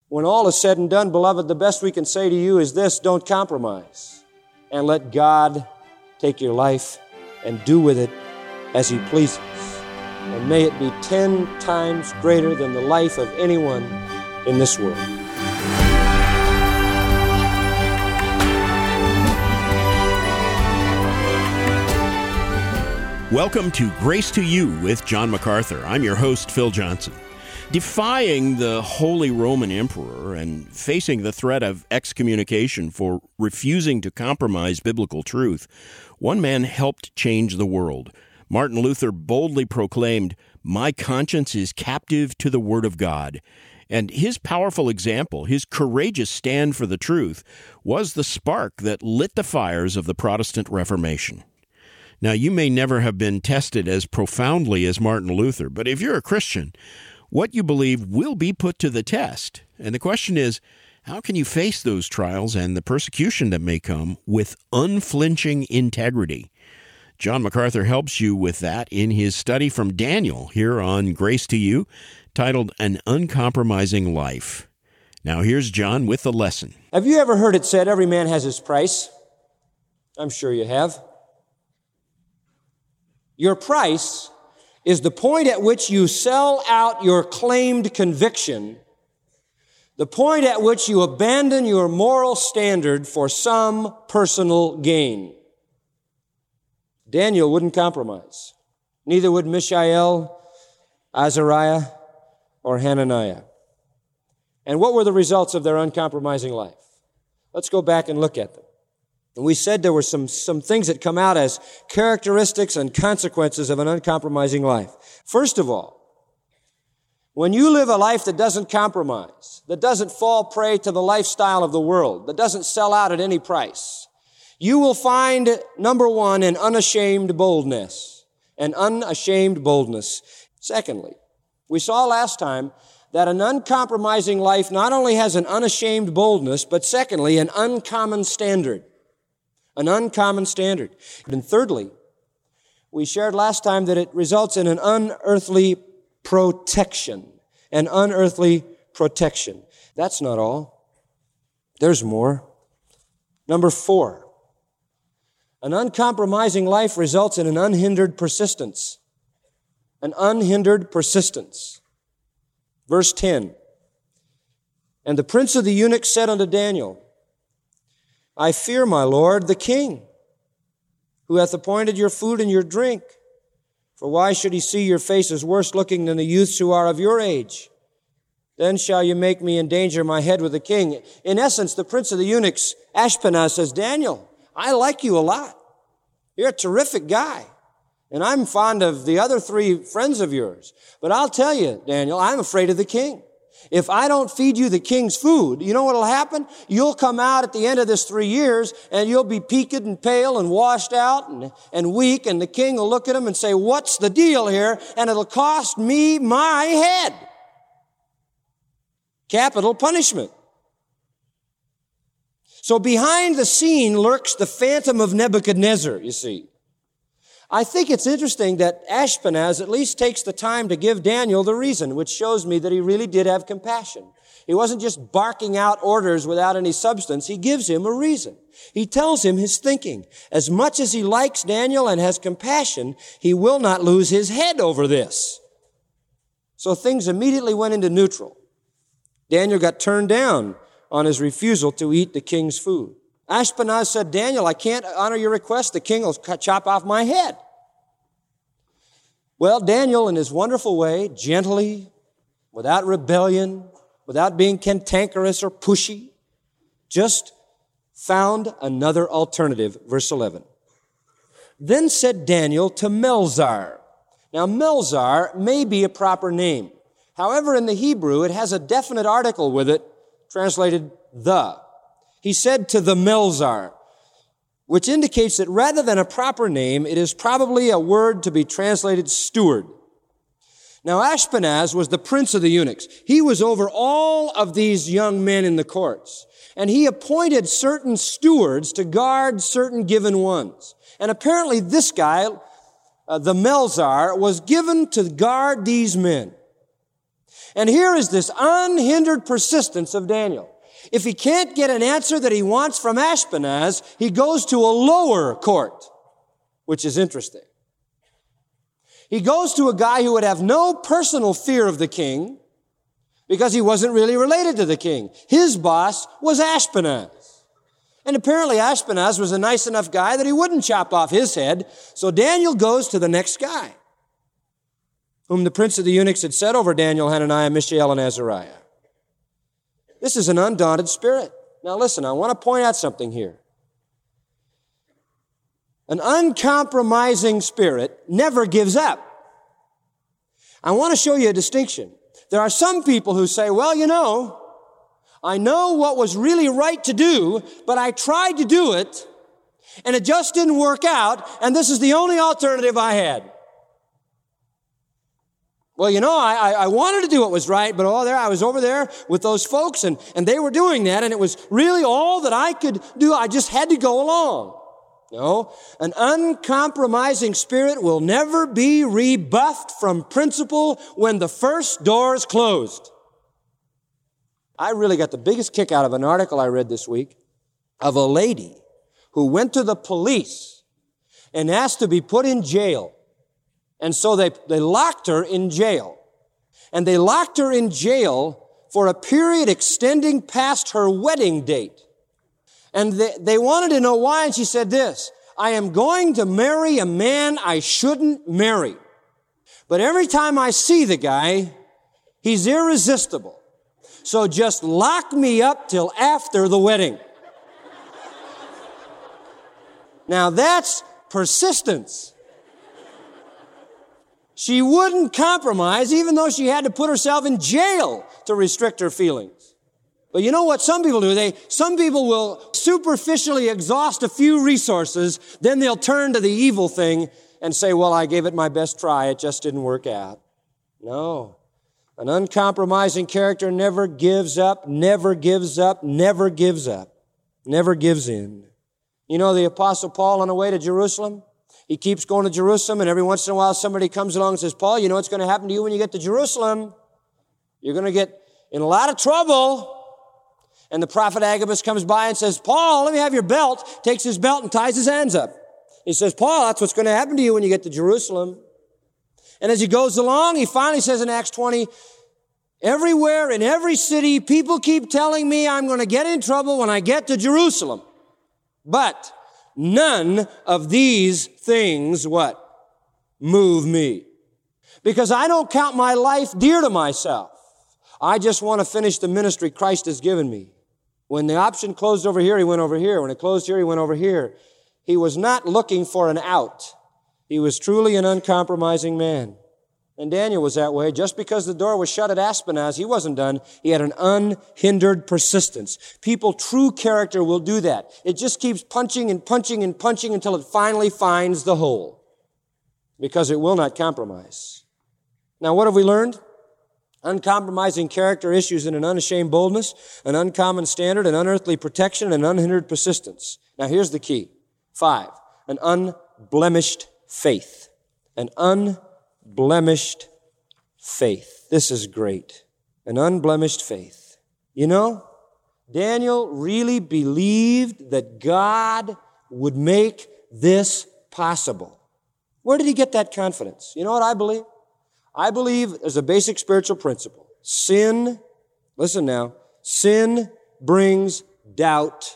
When all is said and done, beloved, the best we can say to you is this: don't compromise, and let God take your life and do with it as He pleases. And may it be 10 times greater than the life of anyone in this world. Welcome to Grace to You with John MacArthur. I'm your host, Phil Johnson. Defying the Holy Roman Emperor and facing the threat of excommunication for refusing to compromise biblical truth, one man helped change the world. Martin Luther boldly proclaimed, "My conscience is captive to the Word of God." And his powerful example, his courageous stand for the truth, was the spark that lit the fires of the Protestant Reformation. Now, you may never have been tested as profoundly as Martin Luther, but if you're a Christian, what you believe will be put to the test. And the question is, how can you face those trials and the persecution that may come with unflinching integrity? John MacArthur helps you with that in his study from Daniel here on Grace to You, titled An Uncompromising Life. Now here's John with the lesson. Have you ever heard it said, every man has his price? I'm sure you have. Your price is the point at which you sell out your claimed conviction, the point at which you abandon your moral standard for some personal gain. Daniel wouldn't compromise. Neither would Mishael, Azariah, or Hananiah. And what were the results of their uncompromising life? Let's go back and look at them. And we said there were some things that come out as characteristics and consequences of an uncompromising life. First of all, when you live a life that doesn't compromise, that doesn't fall prey to the lifestyle of the world, that doesn't sell out at any price, you will find, number one, an unashamed boldness. An unashamed boldness. Secondly, we saw last time that an uncompromising life not only has an unashamed boldness, but secondly, an uncommon standard. An uncommon standard. And thirdly, we shared last time that it results in an unearthly protection. An unearthly protection. That's not all. There's more. Number 4. An uncompromising life results in an unhindered persistence. An unhindered persistence. Verse 10. And the prince of the eunuchs said unto Daniel, I fear my Lord, the king, who hath appointed your food and your drink. For why should he see your faces worse looking than the youths who are of your age? Then shall you make me endanger my head with the king. In essence, the prince of the eunuchs, Ashpenaz, says, Daniel, I like you a lot. You're a terrific guy. And I'm fond of the other 3 friends of yours. But I'll tell you, Daniel, I'm afraid of the king. If I don't feed you the king's food, you know what'll happen? You'll come out at the end of this 3 years and you'll be peaked and pale and washed out and weak, and the king will look at him and say, what's the deal here? And it'll cost me my head. Capital punishment. So behind the scene lurks the phantom of Nebuchadnezzar, you see. I think it's interesting that Ashpenaz at least takes the time to give Daniel the reason, which shows me that he really did have compassion. He wasn't just barking out orders without any substance. He gives him a reason. He tells him his thinking. As much as he likes Daniel and has compassion, he will not lose his head over this. So things immediately went into neutral. Daniel got turned down on his refusal to eat the king's food. Ashpenaz said, Daniel, I can't honor your request. The king will chop off my head. Well, Daniel, in his wonderful way, gently, without rebellion, without being cantankerous or pushy, just found another alternative. Verse 11. Then said Daniel to Melzar. Now, Melzar may be a proper name. However, in the Hebrew, it has a definite article with it, translated the. He said to the Melzar, which indicates that rather than a proper name, it is probably a word to be translated steward. Now, Ashpenaz was the prince of the eunuchs. He was over all of these young men in the courts, and he appointed certain stewards to guard certain given ones. And apparently this guy, the Melzar, was given to guard these men. And here is this unhindered persistence of Daniel. If he can't get an answer that he wants from Ashpenaz, he goes to a lower court, which is interesting. He goes to a guy who would have no personal fear of the king because he wasn't really related to the king. His boss was Ashpenaz. And apparently Ashpenaz was a nice enough guy that he wouldn't chop off his head. So Daniel goes to the next guy, whom the prince of the eunuchs had set over Daniel, Hananiah, Mishael, and Azariah. This is an undaunted spirit. Now listen, I want to point out something here. An uncompromising spirit never gives up. I want to show you a distinction. There are some people who say, well, you know, I know what was really right to do, but I tried to do it, and it just didn't work out, and this is the only alternative I had. Well, you know, I wanted to do what was right, but I was over there with those folks, and they were doing that, and it was really all that I could do. I just had to go along. No, an uncompromising spirit will never be rebuffed from principle when the first door is closed. I really got the biggest kick out of an article I read this week of a lady who went to the police and asked to be put in jail. And so they locked her in jail. And they locked her in jail for a period extending past her wedding date. And they wanted to know why, and she said this, I am going to marry a man I shouldn't marry. But every time I see the guy, he's irresistible. So just lock me up till after the wedding. Now that's persistence. She wouldn't compromise even though she had to put herself in jail to restrict her feelings. But you know what some people do? Some people will superficially exhaust a few resources, then they'll turn to the evil thing and say, well, I gave it my best try, it just didn't work out. No. An uncompromising character never gives up, never gives up, never gives up, never gives in. You know the Apostle Paul on the way to Jerusalem? He keeps going to Jerusalem, and every once in a while somebody comes along and says, Paul, you know what's going to happen to you when you get to Jerusalem? You're going to get in a lot of trouble. And the prophet Agabus comes by and says, Paul, let me have your belt. Takes his belt and ties his hands up. He says, Paul, that's what's going to happen to you when you get to Jerusalem. And as he goes along, he finally says in Acts 20, everywhere in every city, people keep telling me I'm going to get in trouble when I get to Jerusalem. But none of these things, what? Move me. Because I don't count my life dear to myself. I just want to finish the ministry Christ has given me. When the option closed over here, he went over here. When it closed here, he went over here. He was not looking for an out. He was truly an uncompromising man. And Daniel was that way. Just because the door was shut at Ashpenaz, he wasn't done. He had an unhindered persistence. People, true character will do that. It just keeps punching and punching and punching until it finally finds the hole. Because it will not compromise. Now, what have we learned? Uncompromising character issues in an unashamed boldness, an uncommon standard, an unearthly protection, and an unhindered persistence. Now, here's the key. 5, an unblemished faith. An unblemished faith. This is great. An unblemished faith. You know, Daniel really believed that God would make this possible. Where did he get that confidence? You know what I believe? I believe there's a basic spiritual principle. Sin, listen now, sin brings doubt.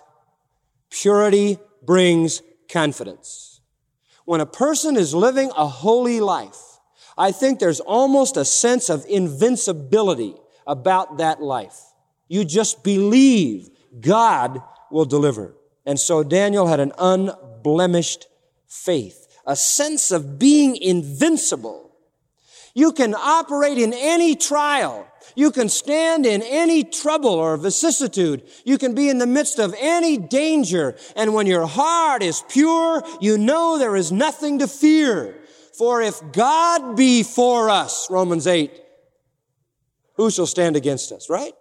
Purity brings confidence. When a person is living a holy life, I think there's almost a sense of invincibility about that life. You just believe God will deliver. And so Daniel had an unblemished faith, a sense of being invincible. You can operate in any trial. You can stand in any trouble or vicissitude. You can be in the midst of any danger. And when your heart is pure, you know there is nothing to fear. For if God be for us, Romans 8, who shall stand against us, right?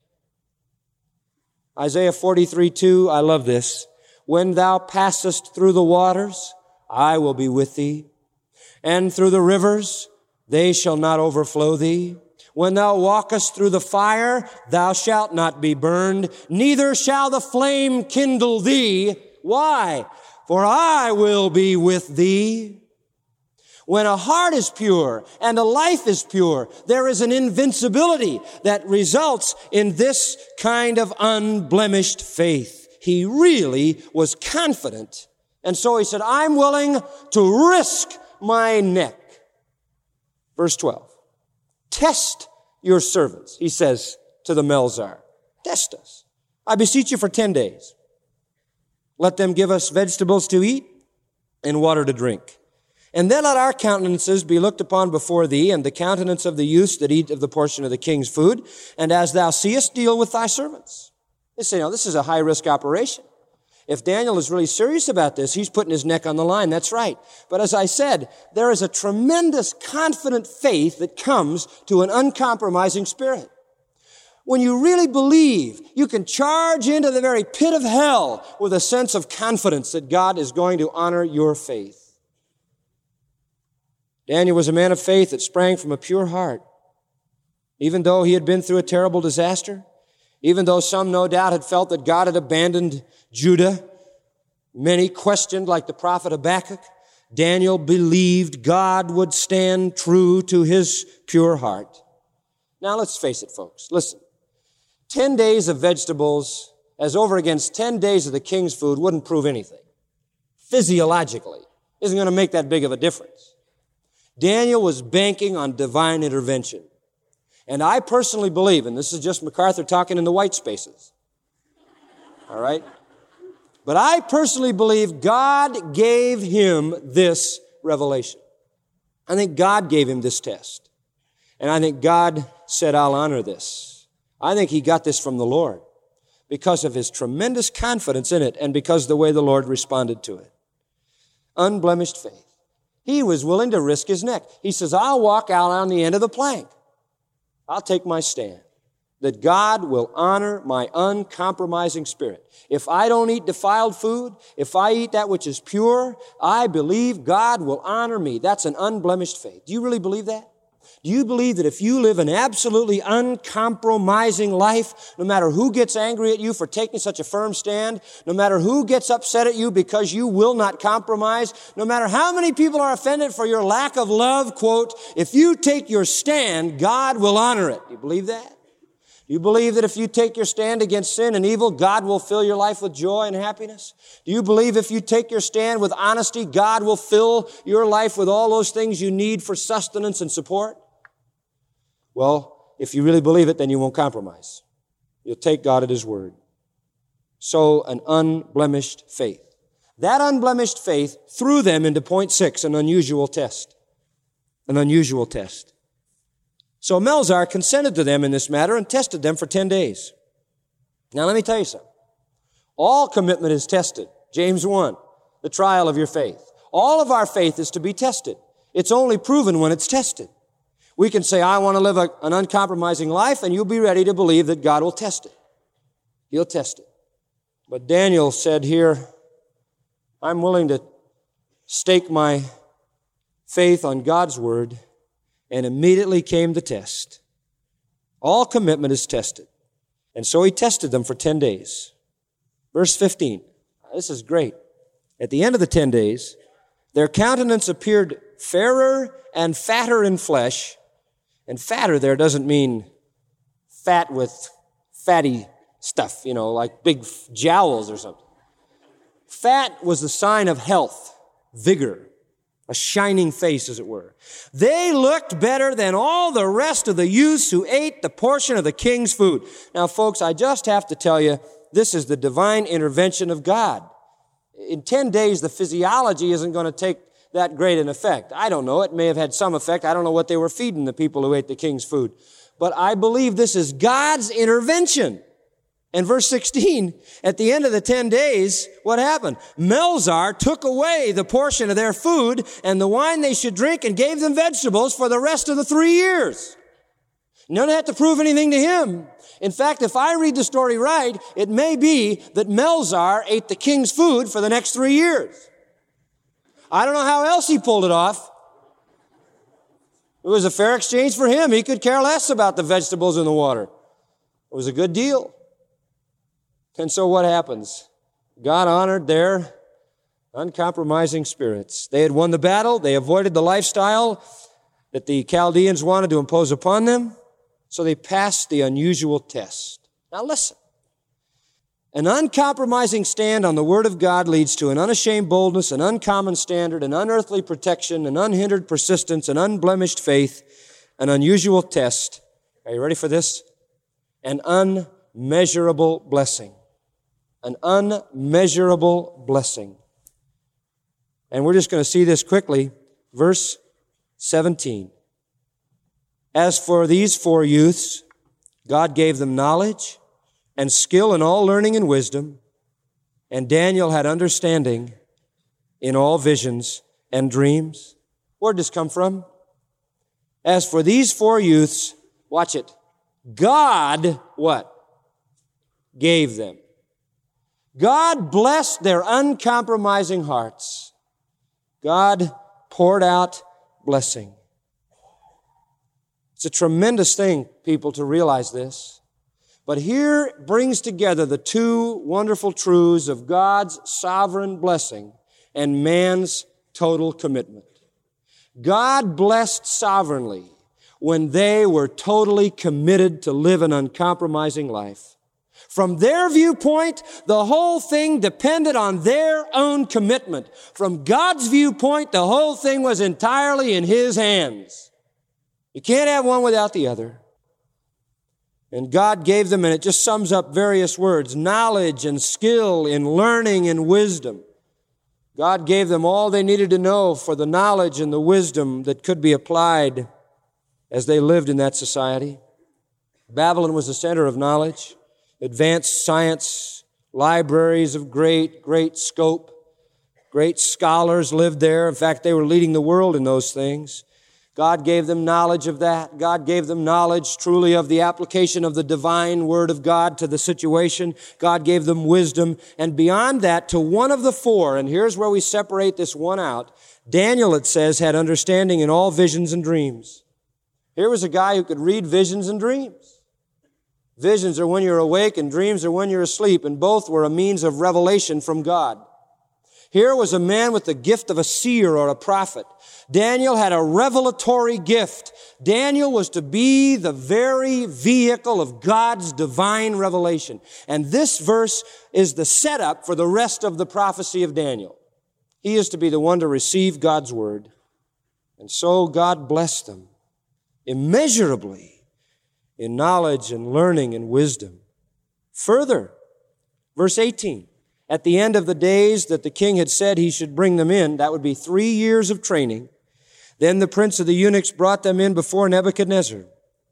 Isaiah 43:2, I love this. When thou passest through the waters, I will be with thee. And through the rivers, they shall not overflow thee. When thou walkest through the fire, thou shalt not be burned, neither shall the flame kindle thee. Why? For I will be with thee. When a heart is pure and a life is pure, there is an invincibility that results in this kind of unblemished faith. He really was confident. And so he said, I'm willing to risk my neck. Verse 12. Test your servants, he says to the Melzar. Test us. I beseech you for 10 days. Let them give us vegetables to eat and water to drink. And then let our countenances be looked upon before thee, and the countenance of the youths that eat of the portion of the king's food. And as thou seest, deal with thy servants. They say, this is a high-risk operation. If Daniel is really serious about this, he's putting his neck on the line. That's right. But as I said, there is a tremendous confident faith that comes to an uncompromising spirit. When you really believe, you can charge into the very pit of hell with a sense of confidence that God is going to honor your faith. Daniel was a man of faith that sprang from a pure heart. Even though he had been through a terrible disaster, even though some no doubt had felt that God had abandoned Judah, many questioned, like the prophet Habakkuk, Daniel believed God would stand true to his pure heart. Now let's face it, folks. Listen, 10 days of vegetables as over against 10 days of the king's food wouldn't prove anything. Physiologically, isn't going to make that big of a difference. Daniel was banking on divine intervention. And I personally believe, and this is just MacArthur talking in the white spaces, all right? But I personally believe God gave him this revelation. I think God gave him this test. And I think God said, I'll honor this. I think he got this from the Lord because of his tremendous confidence in it and because of the way the Lord responded to it. Unblemished faith. He was willing to risk his neck. He says, I'll walk out on the end of the plank. I'll take my stand that God will honor my uncompromising spirit. If I don't eat defiled food, if I eat that which is pure, I believe God will honor me. That's an unblemished faith. Do you really believe that? Do you believe that if you live an absolutely uncompromising life, no matter who gets angry at you for taking such a firm stand, no matter who gets upset at you because you will not compromise, no matter how many people are offended for your lack of love, quote, if you take your stand, God will honor it. Do you believe that? Do you believe that if you take your stand against sin and evil, God will fill your life with joy and happiness? Do you believe if you take your stand with honesty, God will fill your life with all those things you need for sustenance and support? Well, if you really believe it, then you won't compromise. You'll take God at his word. So an unblemished faith. That unblemished faith threw them into point 6, an unusual test. An unusual test. So Melzar consented to them in this matter and tested them for 10 days. Now let me tell you something. All commitment is tested. James 1, the trial of your faith. All of our faith is to be tested. It's only proven when it's tested. We can say, I want to live an uncompromising life, and you'll be ready to believe that God will test it. He'll test it. But Daniel said here, I'm willing to stake my faith on God's word, and immediately came the test. All commitment is tested. And so he tested them for 10 days. Verse 15. This is great. At the end of the 10 days, their countenance appeared fairer and fatter in flesh. And fatter there doesn't mean fat with fatty stuff, like big jowls or something. Fat was the sign of health, vigor, a shining face, as it were. They looked better than all the rest of the youths who ate the portion of the king's food. Now, folks, I just have to tell you, this is the divine intervention of God. In 10 days, the physiology isn't going to take that great an effect. I don't know. It may have had some effect. I don't know what they were feeding the people who ate the king's food. But I believe this is God's intervention. And verse 16, at the end of the 10 days, what happened? Melzar took away the portion of their food and the wine they should drink and gave them vegetables for the rest of the 3 years. You don't have to prove anything to him. In fact, if I read the story right, it may be that Melzar ate the king's food for the next 3 years. I don't know how else he pulled it off. It was a fair exchange for him. He could care less about the vegetables in the water. It was a good deal. And so what happens? God honored their uncompromising spirits. They had won the battle. They avoided the lifestyle that the Chaldeans wanted to impose upon them. So they passed the unusual test. Now listen. An uncompromising stand on the Word of God leads to an unashamed boldness, an uncommon standard, an unearthly protection, an unhindered persistence, an unblemished faith, an unusual test. Are you ready for this? An unmeasurable blessing. An unmeasurable blessing. And we're just going to see this quickly. Verse 17. As for these 4 youths, God gave them knowledge and skill in all learning and wisdom, and Daniel had understanding in all visions and dreams. Where did this come from? As for these 4 youths, watch it, God, what? Gave them. God blessed their uncompromising hearts. God poured out blessing. It's a tremendous thing, people, to realize this. But here it brings together the 2 wonderful truths of God's sovereign blessing and man's total commitment. God blessed sovereignly when they were totally committed to live an uncompromising life. From their viewpoint, the whole thing depended on their own commitment. From God's viewpoint, the whole thing was entirely in His hands. You can't have one without the other. And God gave them, and it just sums up various words, knowledge and skill in learning and wisdom. God gave them all they needed to know for the knowledge and the wisdom that could be applied as they lived in that society. Babylon was the center of knowledge, advanced science, libraries of great scope. Great scholars lived there. In fact, they were leading the world in those things. God gave them knowledge of that. God gave them knowledge truly of the application of the divine Word of God to the situation. God gave them wisdom. And beyond that, to one of the 4, and here's where we separate this one out, Daniel, it says, had understanding in all visions and dreams. Here was a guy who could read visions and dreams. Visions are when you're awake and dreams are when you're asleep, and both were a means of revelation from God. Here was a man with the gift of a seer or a prophet. Daniel had a revelatory gift. Daniel was to be the very vehicle of God's divine revelation. And this verse is the setup for the rest of the prophecy of Daniel. He is to be the one to receive God's word. And so God blessed them immeasurably in knowledge and learning and wisdom. Further, verse 18. At the end of the days that the king had said he should bring them in, that would be 3 years of training, then the prince of the eunuchs brought them in before Nebuchadnezzar.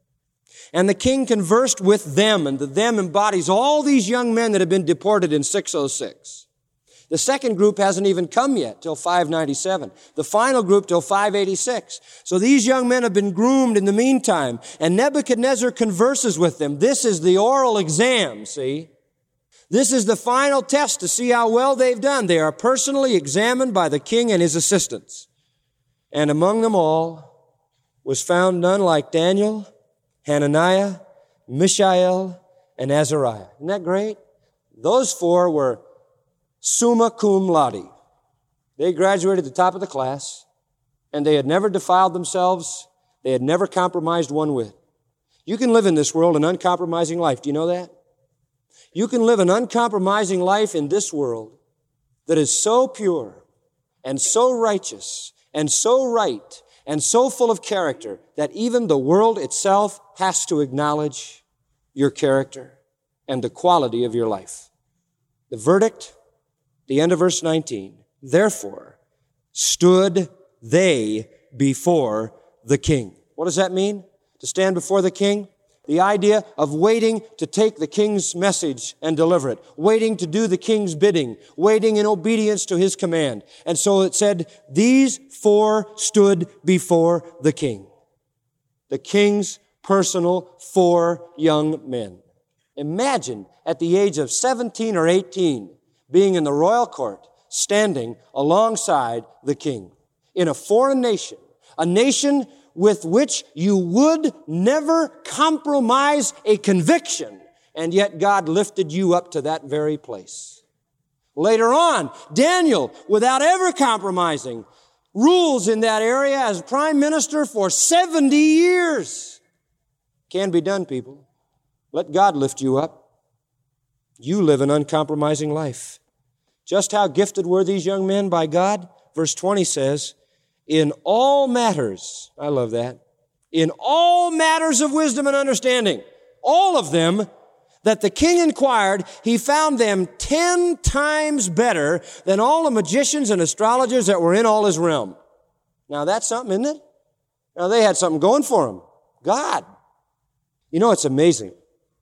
And the king conversed with them, and the them embodies all these young men that have been deported in 606. The second group hasn't even come yet till 597. The final group till 586. So these young men have been groomed in the meantime, and Nebuchadnezzar converses with them. This is the oral exam, see? This is the final test to see how well they've done. They are personally examined by the king and his assistants. And among them all was found none like Daniel, Hananiah, Mishael, and Azariah. Isn't that great? Those 4 were summa cum laude. They graduated at the top of the class, and they had never defiled themselves. They had never compromised one whit. You can live in this world an uncompromising life. Do you know that? You can live an uncompromising life in this world that is so pure and so righteous and so right and so full of character that even the world itself has to acknowledge your character and the quality of your life. The verdict, the end of verse 19, therefore stood they before the king. What does that mean? To stand before the king? The idea of waiting to take the king's message and deliver it, waiting to do the king's bidding, waiting in obedience to his command. And so it said, these 4 stood before the king. The king's personal 4 young men. Imagine at the age of 17 or 18 being in the royal court, standing alongside the king in a foreign nation, a nation with which you would never compromise a conviction, and yet God lifted you up to that very place. Later on, Daniel, without ever compromising, rules in that area as prime minister for 70 years. Can be done, people. Let God lift you up. You live an uncompromising life. Just how gifted were these young men by God? Verse 20 says, in all matters, I love that, in all matters of wisdom and understanding, all of them that the king inquired, he found them 10 times better than all the magicians and astrologers that were in all his realm. Now that's something, isn't it? Now they had something going for them. God. You know, it's amazing.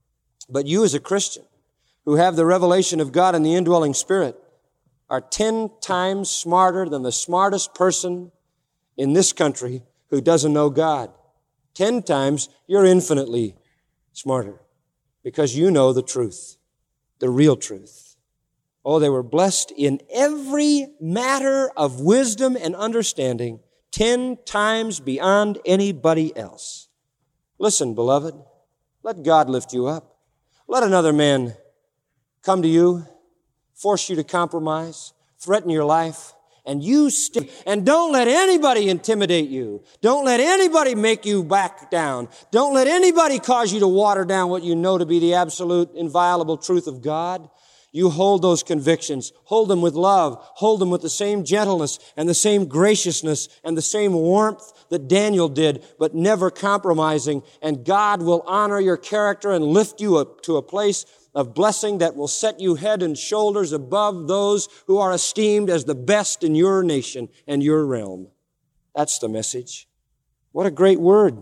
But you as a Christian who have the revelation of God and the indwelling Spirit are 10 times smarter than the smartest person in this country who doesn't know God. 10 times you're infinitely smarter because you know the truth, the real truth. Oh, they were blessed in every matter of wisdom and understanding 10 times beyond anybody else. Listen, beloved, let God lift you up. Let another man come to you, force you to compromise, threaten your life, and you stick. And don't let anybody intimidate you. Don't let anybody make you back down. Don't let anybody cause you to water down what you know to be the absolute, inviolable truth of God. You hold those convictions. Hold them with love. Hold them with the same gentleness and the same graciousness and the same warmth that Daniel did, but never compromising. And God will honor your character and lift you up to a place of blessing that will set you head and shoulders above those who are esteemed as the best in your nation and your realm. That's the message. What a great word.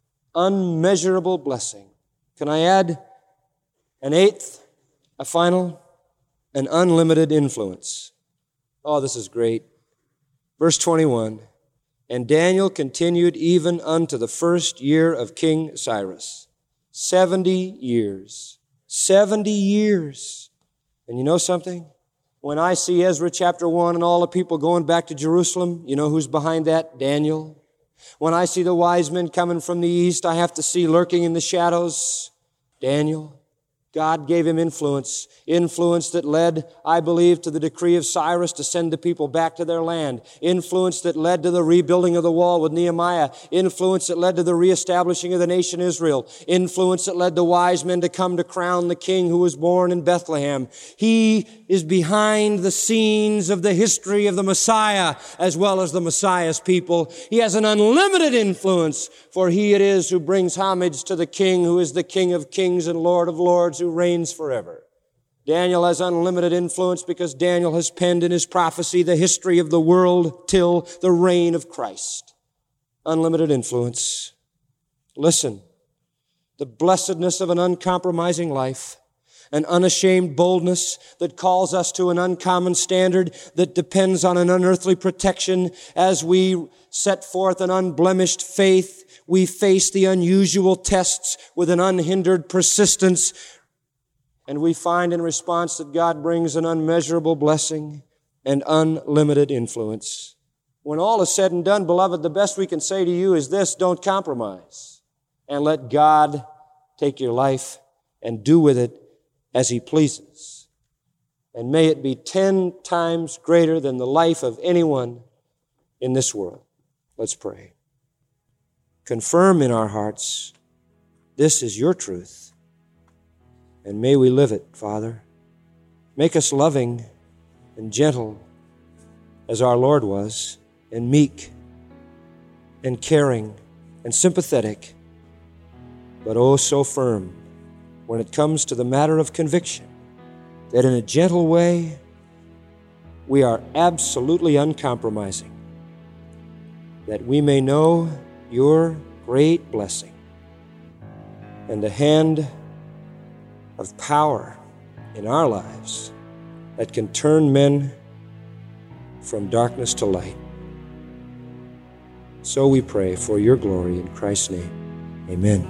Unmeasurable blessing. Can I add an eighth, a final? An unlimited influence. Oh, this is great. Verse 21, and Daniel continued even unto the first year of King Cyrus. 70 years. 70 years. And you know something? When I see Ezra chapter 1 and all the people going back to Jerusalem, you know who's behind that? Daniel. When I see the wise men coming from the east, I have to see lurking in the shadows, Daniel. God gave him influence that led, I believe, to the decree of Cyrus to send the people back to their land. Influence that led to the rebuilding of the wall with Nehemiah. Influence that led to the reestablishing of the nation Israel. Influence that led the wise men to come to crown the king who was born in Bethlehem. He is behind the scenes of the history of the Messiah as well as the Messiah's people. He has an unlimited influence, for he it is who brings homage to the king who is the King of kings and Lord of lords, who reigns forever. Daniel has unlimited influence because Daniel has penned in his prophecy the history of the world till the reign of Christ. Unlimited influence. Listen, the blessedness of an uncompromising life, an unashamed boldness that calls us to an uncommon standard that depends on an unearthly protection. As we set forth an unblemished faith, we face the unusual tests with an unhindered persistence. And we find in response that God brings an unmeasurable blessing and unlimited influence. When all is said and done, beloved, the best we can say to you is this: don't compromise. And let God take your life and do with it as He pleases. And may it be 10 times greater than the life of anyone in this world. Let's pray. Confirm in our hearts this is your truth. And may we live it, Father. Make us loving and gentle as our Lord was, and meek and caring and sympathetic, but oh so firm when it comes to the matter of conviction, that in a gentle way we are absolutely uncompromising, that we may know your great blessing and the hand of power in our lives that can turn men from darkness to light. So we pray for your glory in Christ's name. Amen.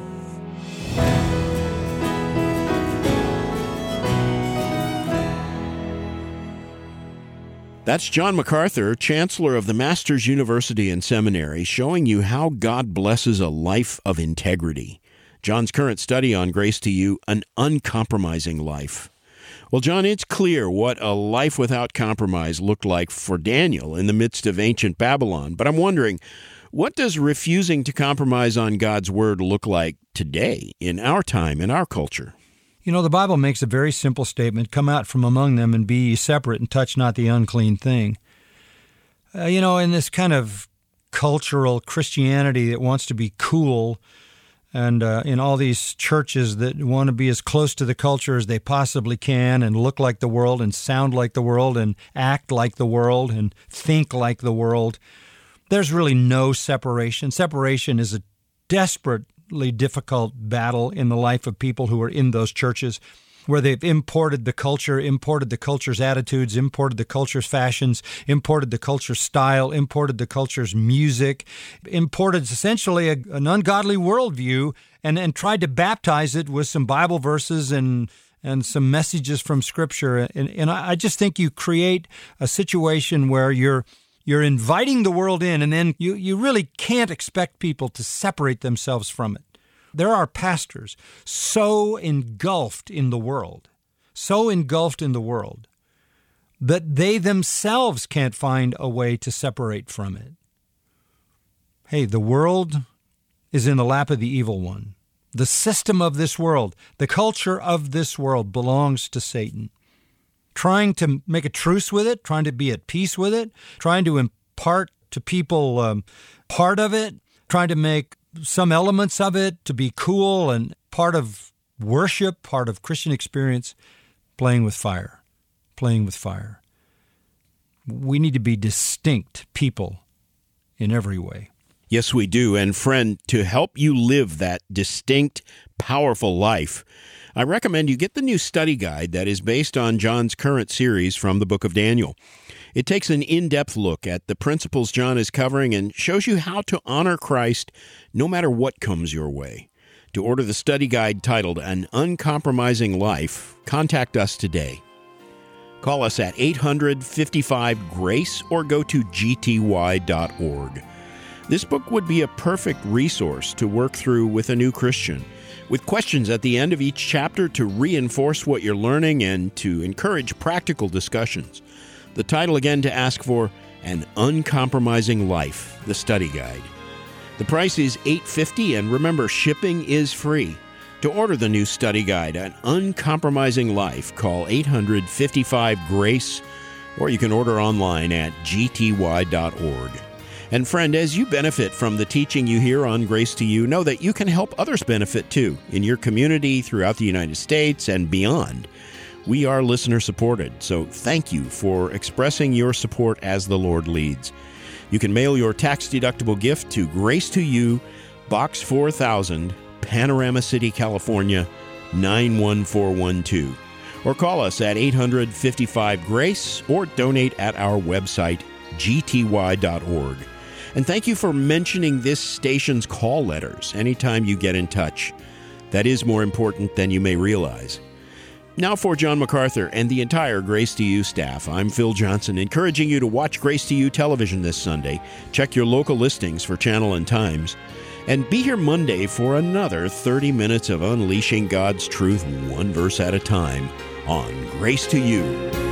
That's John MacArthur, Chancellor of the Masters University and Seminary, showing you how God blesses a life of integrity. John's current study on Grace to You, An Uncompromising Life. Well, John, it's clear what a life without compromise looked like for Daniel in the midst of ancient Babylon. But I'm wondering, what does refusing to compromise on God's word look like today, in our time, in our culture? You know, the Bible makes a very simple statement, come out from among them and be ye separate and touch not the unclean thing. In this kind of cultural Christianity that wants to be cool, and in all these churches that want to be as close to the culture as they possibly can and look like the world and sound like the world and act like the world and think like the world, there's really no separation. Separation is a desperately difficult battle in the life of people who are in those churches, where they've imported the culture, imported the culture's attitudes, imported the culture's fashions, imported the culture's style, imported the culture's music, imported essentially an ungodly worldview, and tried to baptize it with some Bible verses and some messages from Scripture. And I just think you create a situation where you're inviting the world in, and then you really can't expect people to separate themselves from it. There are pastors so engulfed in the world, that they themselves can't find a way to separate from it. Hey, the world is in the lap of the evil one. The system of this world, the culture of this world belongs to Satan. Trying to make a truce with it, trying to be at peace with it, trying to impart to people part of it, trying to make some elements of it to be cool and part of worship, part of Christian experience, playing with fire. We need to be distinct people in every way. Yes, we do. And friend, to help you live that distinct, powerful life, I recommend you get the new study guide that is based on John's current series from the book of Daniel. It takes an in-depth look at the principles John is covering and shows you how to honor Christ no matter what comes your way. To order the study guide titled An Uncompromising Life, contact us today. Call us at 800-55-GRACE or go to gty.org. This book would be a perfect resource to work through with a new Christian, with questions at the end of each chapter to reinforce what you're learning and to encourage practical discussions. The title again to ask for, An Uncompromising Life, the study guide. The price is $8.50, and remember, shipping is free. To order the new study guide, An Uncompromising Life, call 800-55-GRACE, or you can order online at gty.org. And friend, as you benefit from the teaching you hear on Grace to You, know that you can help others benefit too, in your community, throughout the United States, and beyond. We are listener-supported, so thank you for expressing your support as the Lord leads. You can mail your tax-deductible gift to Grace to You, Box 4000, Panorama City, California, 91412. Or call us at 800-55-GRACE or donate at our website, gty.org. And thank you for mentioning this station's call letters anytime you get in touch. That is more important than you may realize. Now for John MacArthur and the entire Grace to You staff, I'm Phil Johnson, encouraging you to watch Grace to You television this Sunday. Check your local listings for channel and times. And be here Monday for another 30 minutes of unleashing God's truth one verse at a time on Grace to You.